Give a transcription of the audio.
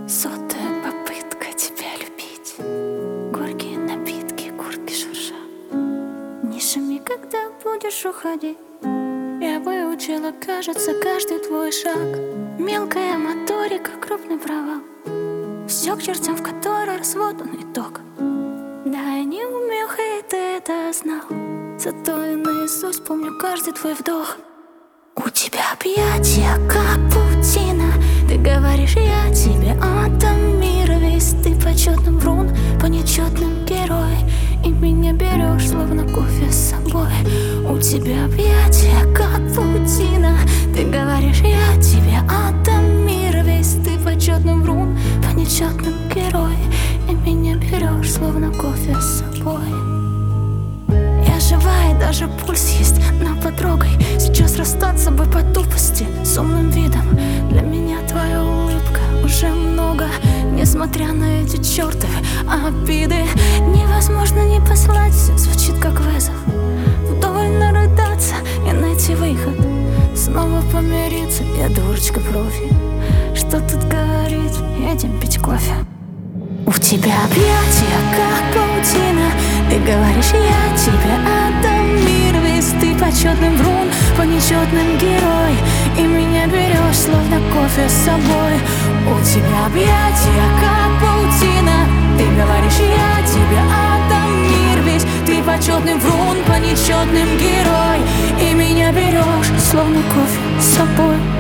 Сотая попытка тебя любить. Горькие напитки, куртки шурша. Не шуми, когда будешь уходить. Я выучила, кажется, каждый твой шаг. Мелкая моторика, крупный провал. Все к чертям, в который раз вот он итог. Да, я не умеха, и ты это знал. Зато я наизусть помню каждый твой вдох. У тебя объятия, как паутина. Ты говоришь, я тебе отдам мир весь. Ты почетный врун, по нечетным герой. И меня берешь, словно кофе с собой. У тебя объятия, как паутина. Ты говоришь, я тебе отдам мир весь. Ты почетный врун, по нечетным герой. И меня берешь, словно кофе с собой. Я живая, даже пульс есть, но потрогай. Сейчас расстаться с собой по тупости, с умным видом. Для меня твоя улыбка уже много. Несмотря на эти чертовы обиды, невозможно не послать, все звучит как вызов. Вдоволь нарыдаться и найти выход. Снова помириться, я дурочка профи. Что тут говорить, едем пить кофе. У тебя объятия, как паутина. Ты говоришь, я тебе отдам мир весь. Ты почетный врун, по нечетным герой. И меня берешь, словно кофе с собой. У тебя объятия, как паутина. Ты говоришь, я тебе отдам мир весь. Ты почетный врун, по нечетным герой. И меня берешь, словно кофе с собой.